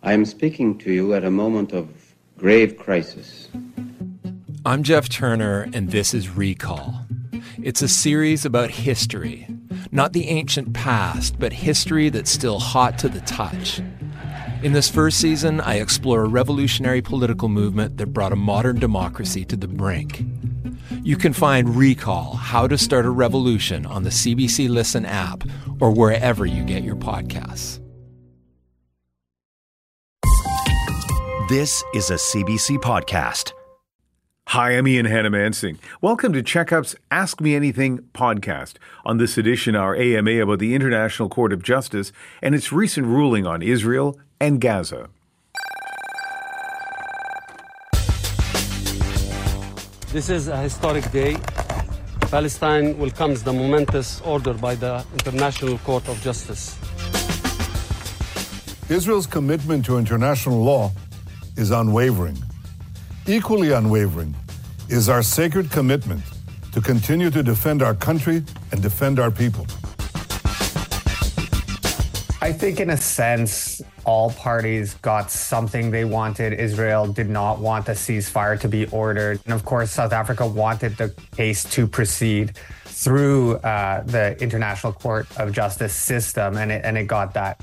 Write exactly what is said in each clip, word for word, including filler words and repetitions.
I am speaking to you at a moment of grave crisis. I'm Jeff Turner, and this is Recall. It's a series about history. Not the ancient past, but history that's still hot to the touch. In this first season, I explore a revolutionary political movement that brought a modern democracy to the brink. You can find Recall, How to Start a Revolution on the C B C Listen app or wherever you get your podcasts. This is a C B C podcast. Hi, I'm Ian Hannamansing. Welcome to Checkup's Ask Me Anything podcast. On this edition, our A M A about the International Court of Justice and its recent ruling on Israel and Gaza. This is a historic day. Palestine welcomes the momentous order by the International Court of Justice. Israel's commitment to international law is unwavering. Equally unwavering is our sacred commitment to continue to defend our country and defend our people. I think in a sense, all parties got something they wanted. Israel did not want the ceasefire to be ordered. And of course, South Africa wanted the case to proceed through uh, the International Court of Justice system, and it, and it got that.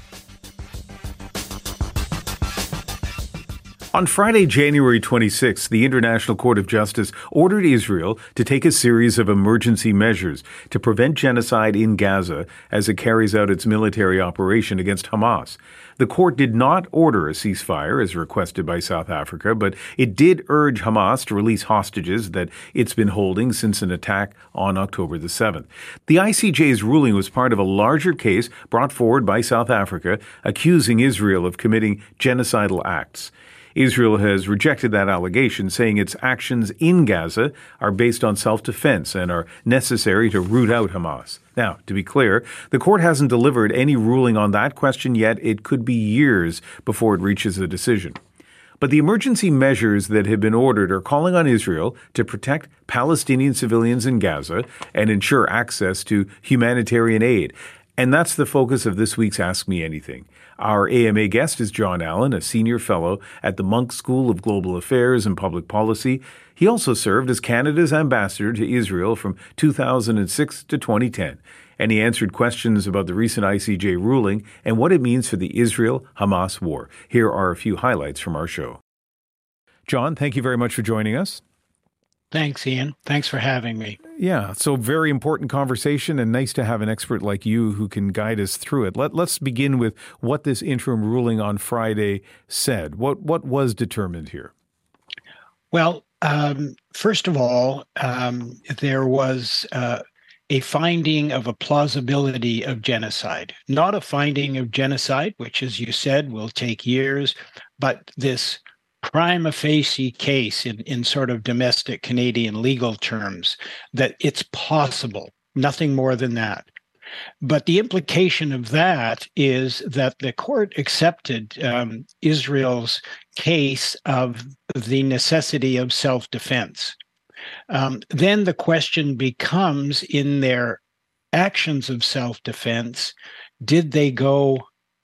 On Friday, January twenty-sixth, the International Court of Justice ordered Israel to take a series of emergency measures to prevent genocide in Gaza as it carries out its military operation against Hamas. The court did not order a ceasefire as requested by South Africa, but it did urge Hamas to release hostages that it's been holding since an attack on October the seventh. The I C J's ruling was part of a larger case brought forward by South Africa accusing Israel of committing genocidal acts. Israel has rejected that allegation, saying its actions in Gaza are based on self-defense and are necessary to root out Hamas. Now, to be clear, the court hasn't delivered any ruling on that question yet. It could be years before it reaches a decision. But the emergency measures that have been ordered are calling on Israel to protect Palestinian civilians in Gaza and ensure access to humanitarian aid. And that's the focus of this week's Ask Me Anything. Our A M A guest is John Allen, a senior fellow at the Munk School of Global Affairs and Public Policy. He also served as Canada's ambassador to Israel from two thousand six to twenty ten. And he answered questions about the recent I C J ruling and what it means for the Israel-Hamas war. Here are a few highlights from our show. John, thank you very much for joining us. Thanks, Ian. Thanks for having me. Yeah, so very important conversation, and nice to have an expert like you who can guide us through it. Let, let's begin with what this interim ruling on Friday said. What what was determined here? Well, um, first of all, um, there was uh, a finding of a plausibility of genocide, not a finding of genocide, which, as you said, will take years, but this prima facie case in, in sort of domestic Canadian legal terms that it's possible, nothing more than that. But the implication of that is that the court accepted um, Israel's case of the necessity of self-defense. Um, then the question becomes, in their actions of self-defense, did they go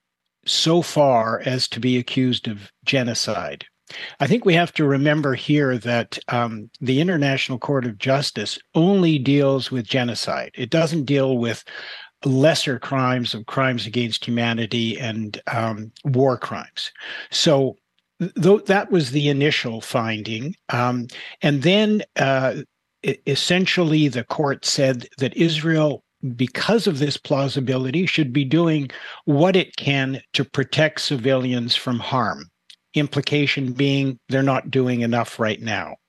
so far as to be accused of genocide? I think we have to remember here that um, the International Court of Justice only deals with genocide. It doesn't deal with lesser crimes of crimes against humanity and um, war crimes. So th- that was the initial finding. Um, and then uh, essentially the court said that Israel, because of this plausibility, should be doing what it can to protect civilians from harm. Implication being they're not doing enough right now.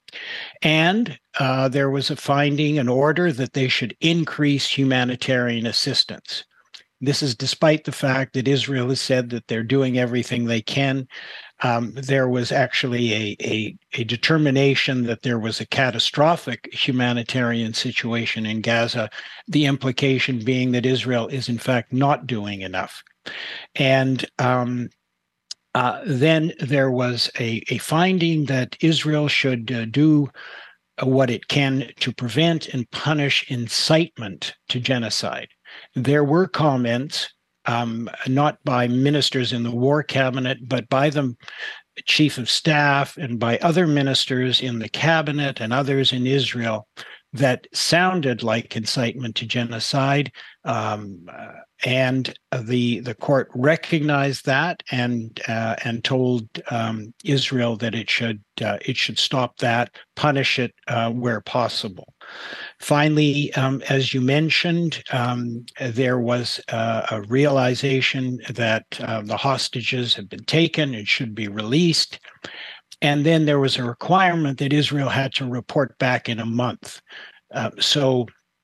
And uh, there was a finding, an order that they should increase humanitarian assistance. This is despite the fact that Israel has said that they're doing everything they can. Um, there was actually a, a, a determination that there was a catastrophic humanitarian situation in Gaza, the implication being that Israel is in fact not doing enough. And um, Uh, then there was a, a finding that Israel should uh, do uh, what it can to prevent and punish incitement to genocide. There were comments um, not by ministers in the war cabinet, but by the chief of staff and by other ministers in the cabinet and others in Israel that sounded like incitement to genocide. Um, uh, and the the court recognized that and uh, and told um, Israel that it should uh, it should stop that, punish it uh, where possible. Finally, um, as you mentioned, um, there was uh, a realization that uh, the hostages had been taken and should be released. And then there was a requirement that Israel had to report back in a month. Uh, so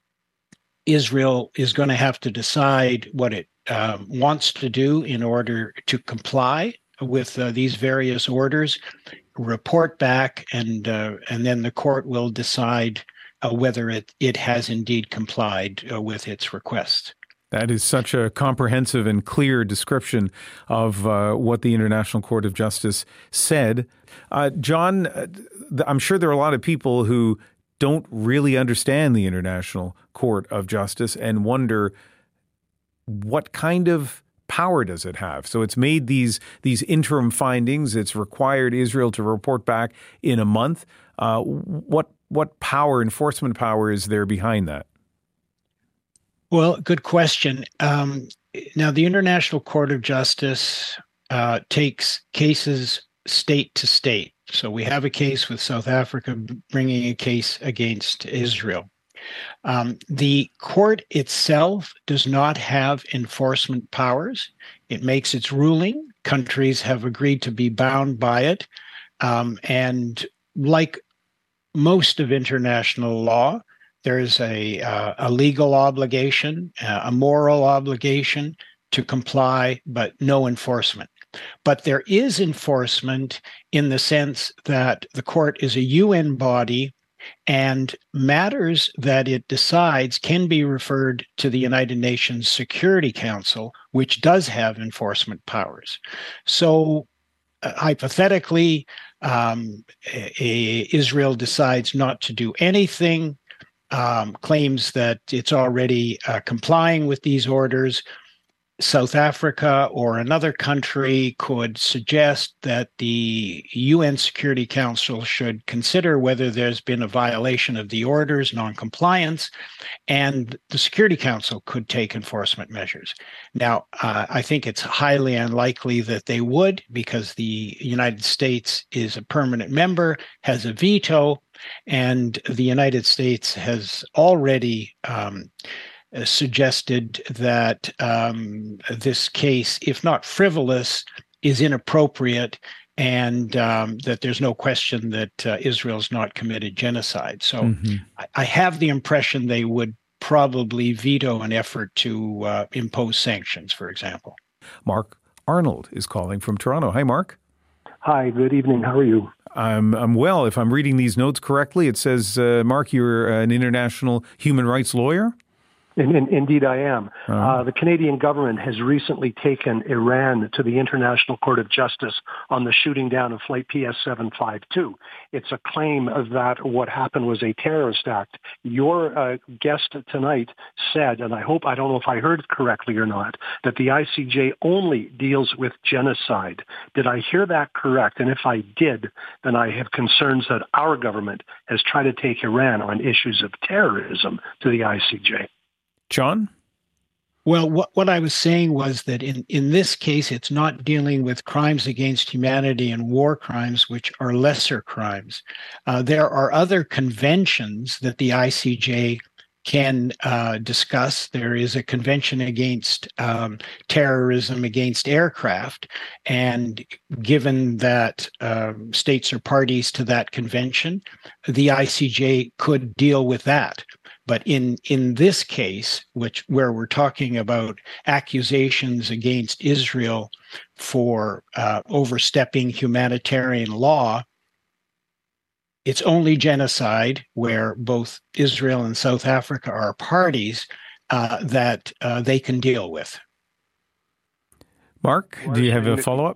Israel is going to have to decide what it uh, wants to do in order to comply with uh, these various orders, report back, and uh, and then the court will decide uh, whether it, it has indeed complied uh, with its request. That is such a comprehensive and clear description of uh, what the International Court of Justice said. Uh, John, I'm sure there are a lot of people who don't really understand the International Court of Justice and wonder what kind of power does it have? So it's made these these interim findings. It's required Israel to report back in a month. Uh, what what power, enforcement power, is there behind that? Well, good question. Um, now, the International Court of Justice uh, takes cases state to state. So we have a case with South Africa bringing a case against Israel. Um, the court itself does not have enforcement powers. It makes its ruling. Countries have agreed to be bound by it. Um, and like most of international law, there is a, uh, a legal obligation, uh, a moral obligation to comply, but no enforcement. But there is enforcement in the sense that the court is a U N body and matters that it decides can be referred to the United Nations Security Council, which does have enforcement powers. So uh, hypothetically, um, a, a Israel decides not to do anything, um, claims that it's already uh, complying with these orders. South Africa or another country could suggest that the U N Security Council should consider whether there's been a violation of the orders, non-compliance, and the Security Council could take enforcement measures. Now, uh, I think it's highly unlikely that they would, because the United States is a permanent member, has a veto, and the United States has already um, suggested that um, this case, if not frivolous, is inappropriate, and um, that there's no question that uh, Israel's not committed genocide. So mm-hmm. I, I have the impression they would probably veto an effort to uh, impose sanctions, for example. Mark Arnold is calling from Toronto. Hi, Mark. Hi, good evening. How are you? I'm, I'm well. If I'm reading these notes correctly, it says, uh, Mark, you're an international human rights lawyer? In, in, indeed, I am. Uh-huh. Uh, the Canadian government has recently taken Iran to the International Court of Justice on the shooting down of Flight P S seven fifty-two. It's a claim that what happened was a terrorist act. Your uh, guest tonight said, and I hope, I don't know if I heard it correctly or not, that the I C J only deals with genocide. Did I hear that correct? And if I did, then I have concerns that our government has tried to take Iran on issues of terrorism to the I C J. John? Well, what, what I was saying was that in, in this case, it's not dealing with crimes against humanity and war crimes, which are lesser crimes. Uh, there are other conventions that the I C J can uh, discuss. There is a convention against um, terrorism against aircraft. And given that um, states are parties to that convention, the I C J could deal with that. But in, in this case, which where we're talking about accusations against Israel for uh, overstepping humanitarian law, it's only genocide, where both Israel and South Africa are parties, uh, that uh, they can deal with. Mark, do you have a follow-up?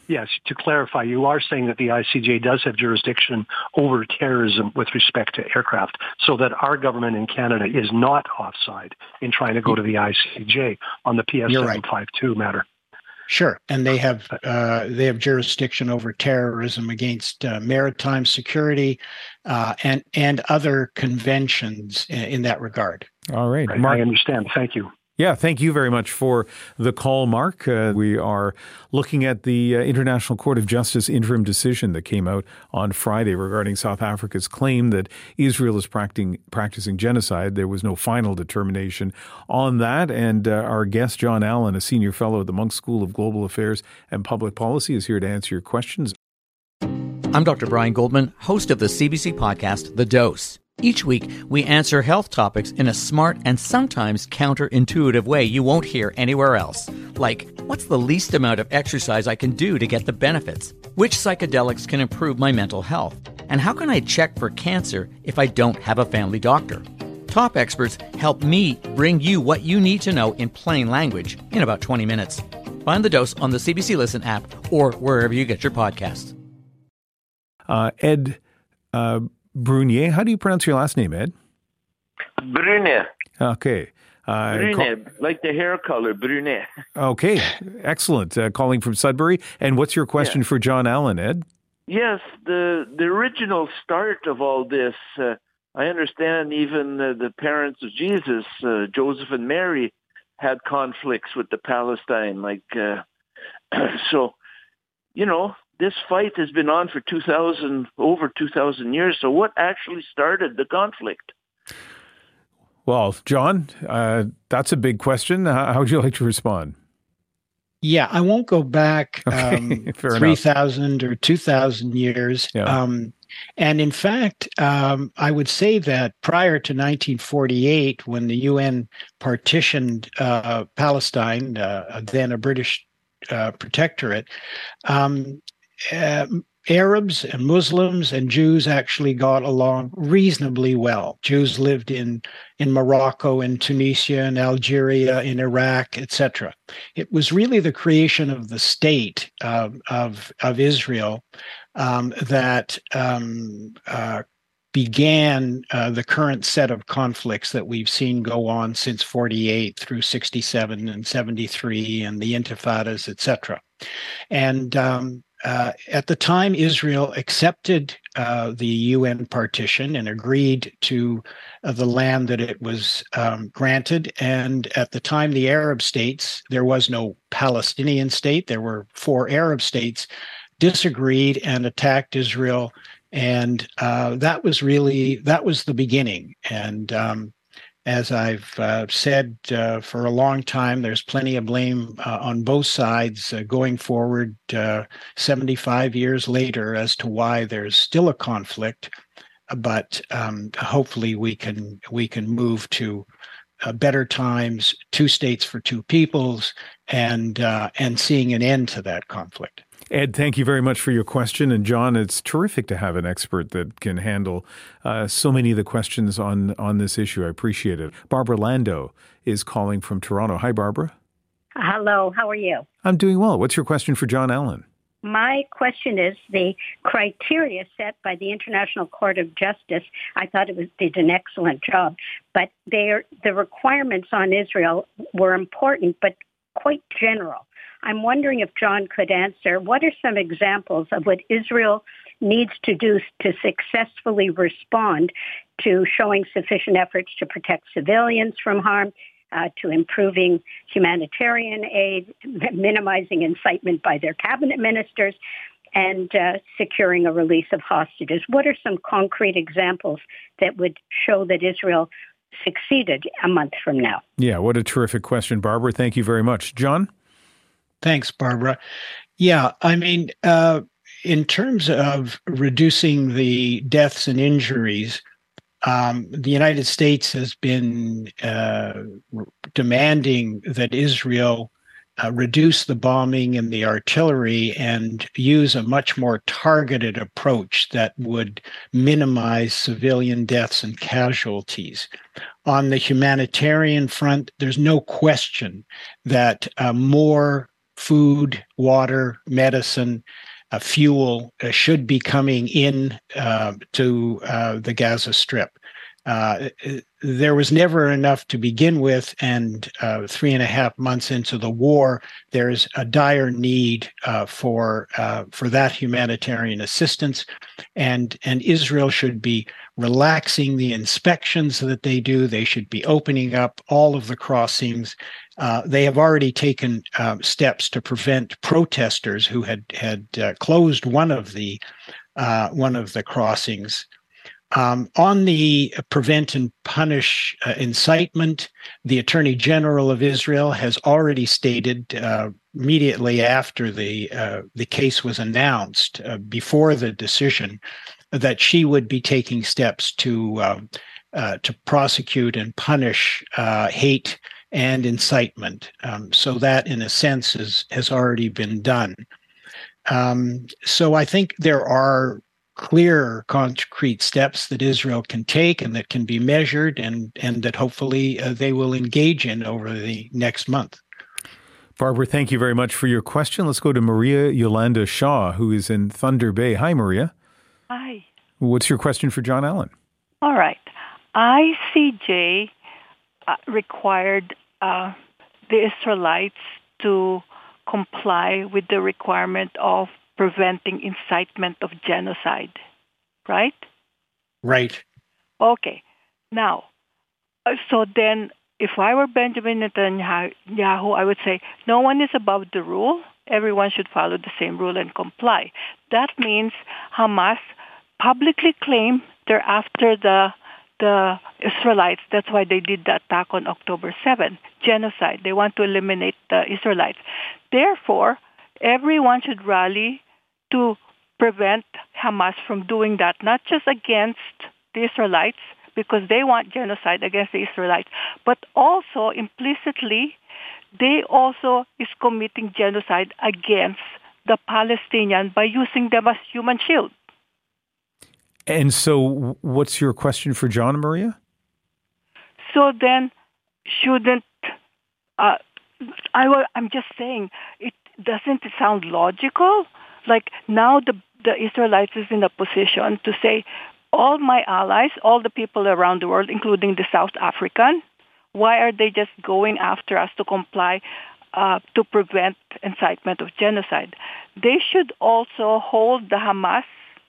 Yes, to clarify, you are saying that the I C J does have jurisdiction over terrorism with respect to aircraft, so that our government in Canada is not offside in trying to go to the I C J on the P S seven fifty-two matter. Sure, and they have uh, they have jurisdiction over terrorism against uh, maritime security uh, and and other conventions in, in that regard. All right, right Mark, I understand. Thank you. Yeah, thank you very much for the call, Mark. Uh, we are looking at the uh, International Court of Justice interim decision that came out on Friday regarding South Africa's claim that Israel is practicing, practicing genocide. There was no final determination on that. And uh, our guest, John Allen, a senior fellow at the Munk School of Global Affairs and Public Policy, is here to answer your questions. I'm Doctor Brian Goldman, host of the C B C podcast, The Dose. Each week, we answer health topics in a smart and sometimes counterintuitive way you won't hear anywhere else. Like, what's the least amount of exercise I can do to get the benefits? Which psychedelics can improve my mental health? And how can I check for cancer if I don't have a family doctor? Top experts help me bring you what you need to know in plain language in about twenty minutes. Find The Dose on the C B C Listen app or wherever you get your podcasts. Uh, Ed uh, Brunier, how do you pronounce your last name, Ed? Brunet. Okay. Uh, Brunet, call- like the hair color, Brunet. Okay, excellent. Uh, calling from Sudbury. And what's your question yeah. for John Allen, Ed? Yes, the the original start of all this, uh, I understand even uh, the parents of Jesus, uh, Joseph and Mary, had conflicts with the Palestine. Like, uh, so, you know, this fight has been on for two thousand, over two thousand years. So what actually started the conflict? Well, John, uh, that's a big question. How, how would you like to respond? Yeah, I won't go back okay, um, three thousand or two thousand years. Yeah. Um, and in fact, um, I would say that prior to nineteen forty-eight, when the U N partitioned uh, Palestine, uh, then a British uh, protectorate, um, uh, Arabs and Muslims and Jews actually got along reasonably well. Jews lived in, in Morocco, in Tunisia, in Algeria, in Iraq, et cetera. It was really the creation of the state uh, of, of Israel um, that um, uh, began uh, the current set of conflicts that we've seen go on since forty-eight through sixty-seven and seventy-three and the Intifadas, et cetera. And um, Uh, at the time, Israel accepted uh, the U N partition and agreed to uh, the land that it was um, granted. And at the time, the Arab states, there was no Palestinian state. There were four Arab states, disagreed and attacked Israel. And uh, that was really, that was the beginning. And um, as I've uh, said uh, for a long time, there's plenty of blame uh, on both sides uh, going forward uh, seventy-five years later as to why there's still a conflict. But um, hopefully we can we can move to uh, better times, two states for two peoples, and uh, and seeing an end to that conflict. Ed, thank you very much for your question. And John, it's terrific to have an expert that can handle uh, so many of the questions on, on this issue. I appreciate it. Barbara Lando is calling from Toronto. Hi, Barbara. Hello, how are you? I'm doing well. What's your question for John Allen? My question is the criteria set by the International Court of Justice. I thought it was did an excellent job, but they the requirements on Israel were important, but quite general. I'm wondering if John could answer, what are some examples of what Israel needs to do to successfully respond to showing sufficient efforts to protect civilians from harm, uh, to improving humanitarian aid, minimizing incitement by their cabinet ministers, and uh, securing a release of hostages? What are some concrete examples that would show that Israel succeeded a month from now? Yeah, what a terrific question, Barbara. Thank you very much. John? Thanks, Barbara. Yeah, I mean, uh, in terms of reducing the deaths and injuries, um, the United States has been uh, demanding that Israel uh, reduce the bombing and the artillery and use a much more targeted approach that would minimize civilian deaths and casualties. On the humanitarian front, there's no question that uh, more food, water, medicine, uh, fuel uh, should be coming in uh, to uh, the Gaza Strip. Uh, there was never enough to begin with, and uh, three and a half months into the war, there's a dire need uh, for uh, for that humanitarian assistance, and and Israel should be relaxing the inspections that they do. They should be opening up all of the crossings. Uh, they have already taken uh, steps to prevent protesters who had had uh, closed one of the uh, one of the crossings. Um, on the prevent and punish uh, incitement, the Attorney General of Israel has already stated uh, immediately after the uh, the case was announced, uh, before the decision, that she would be taking steps to um, uh, to prosecute and punish uh, hate and incitement. Um, so that, in a sense, is, has already been done. Um, so I think there are clear, concrete steps that Israel can take and that can be measured, and and that hopefully uh, they will engage in over the next month. Barbara, thank you very much for your question. Let's go to Maria Yolanda Shaw, who is in Thunder Bay. Hi, Maria. Hi. What's your question for John Allen? All right. I C J uh, required uh, the Israelites to comply with the requirement of preventing incitement of genocide, right? Right. Okay. Now, uh, so then if I were Benjamin Netanyahu, I would say no one is above the rule. Everyone should follow the same rule and comply. That means Hamas publicly claim they're after the the Israelites. That's why they did the attack on October seventh, genocide. They want to eliminate the Israelites. Therefore, everyone should rally to prevent Hamas from doing that, not just against the Israelites, because they want genocide against the Israelites, but also implicitly, they also is committing genocide against the Palestinians by using them as human shield. And so what's your question for John and Maria? So then, shouldn't, uh, I, I'm just saying, it doesn't it sound logical? Like now the, the Israelites is in a position to say, all my allies, all the people around the world, including the South African, why are they just going after us to comply uh, to prevent incitement of genocide? They should also hold the Hamas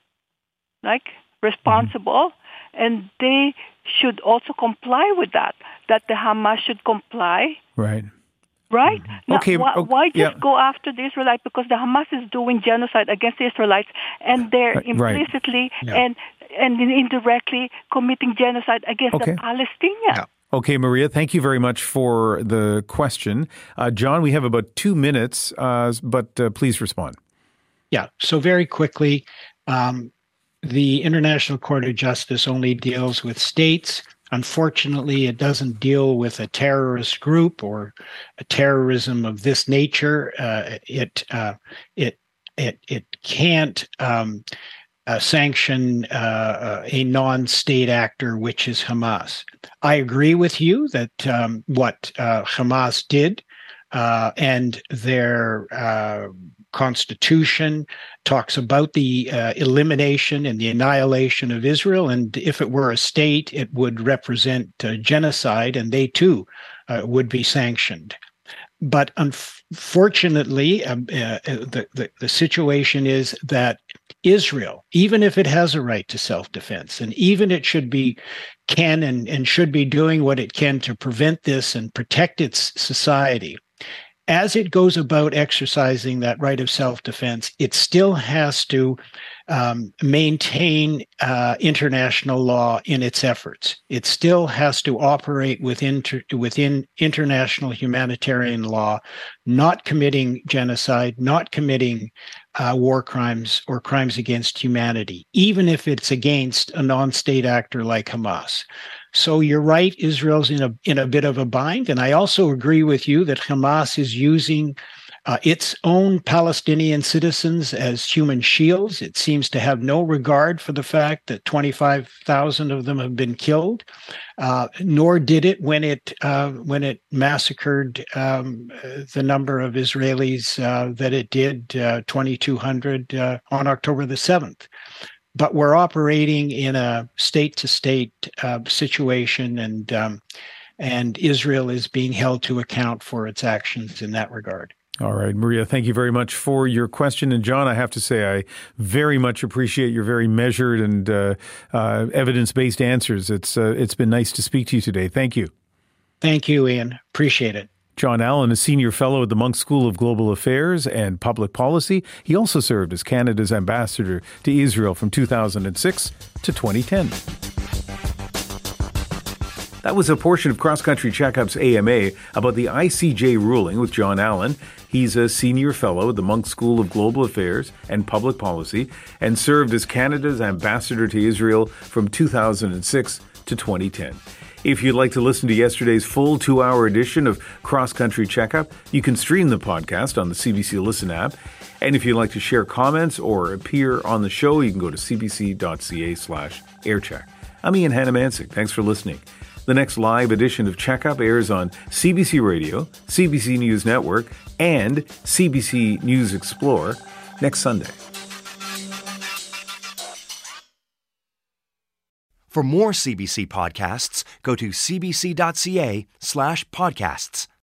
like responsible, mm-hmm. and they should also comply with that, that the Hamas should comply. Right. Right? Mm-hmm. Now, okay. why, okay. why just yeah. go after the Israelites? Because the Hamas is doing genocide against the Israelites, and they're right. implicitly yeah. and and indirectly committing genocide against okay. the Palestinians. Yeah. Okay, Maria, thank you very much for the question. Uh, John, we have about two minutes, uh, but uh, please respond. Yeah, so very quickly, um, the International Court of Justice only deals with states. Unfortunately, it doesn't deal with a terrorist group or a terrorism of this nature. Uh, it uh, it it it can't um, uh, sanction uh, a non-state actor, which is Hamas. I agree with you that um, what uh, Hamas did uh, and their uh, Constitution talks about the uh, elimination and the annihilation of Israel, and if it were a state, it would represent uh, genocide, and they too uh, would be sanctioned. But unfortunately, um, uh, the, the the situation is that Israel, even if it has a right to self-defense, and even it should be can and, and should be doing what it can to prevent this and protect its society, as it goes about exercising that right of self-defense, it still has to um, maintain uh, international law in its efforts. It still has to operate within, within international humanitarian law, not committing genocide, not committing uh, war crimes or crimes against humanity, even if it's against a non-state actor like Hamas. So you're right, Israel's in a in a bit of a bind. And I also agree with you that Hamas is using uh, its own Palestinian citizens as human shields. It seems to have no regard for the fact that twenty-five thousand of them have been killed, uh, nor did it when it uh, when it massacred um, the number of Israelis uh, that it did, uh, twenty-two hundred uh, on October the seventh. But we're operating in a state-to-state uh, situation, and um, and Israel is being held to account for its actions in that regard. All right, Maria, thank you very much for your question. And John, I have to say, I very much appreciate your very measured and uh, uh, evidence-based answers. It's uh, it's been nice to speak to you today. Thank you. Thank you, Ian. Appreciate it. John Allen, a senior fellow at the Munk School of Global Affairs and Public Policy. He also served as Canada's ambassador to Israel from two thousand six to twenty ten. That was a portion of Cross Country Checkup's A M A about the I C J ruling with John Allen. He's a senior fellow at the Munk School of Global Affairs and Public Policy and served as Canada's ambassador to Israel from two thousand six to twenty ten. If you'd like to listen to yesterday's full two-hour edition of Cross Country Checkup, you can stream the podcast on the C B C Listen app. And if you'd like to share comments or appear on the show, you can go to cbc.ca slash aircheck. I'm Ian Hannamansing. Thanks for listening. The next live edition of Checkup airs on C B C Radio, C B C News Network, and C B C News Explore next Sunday. For more C B C podcasts, go to cbc.ca slash podcasts.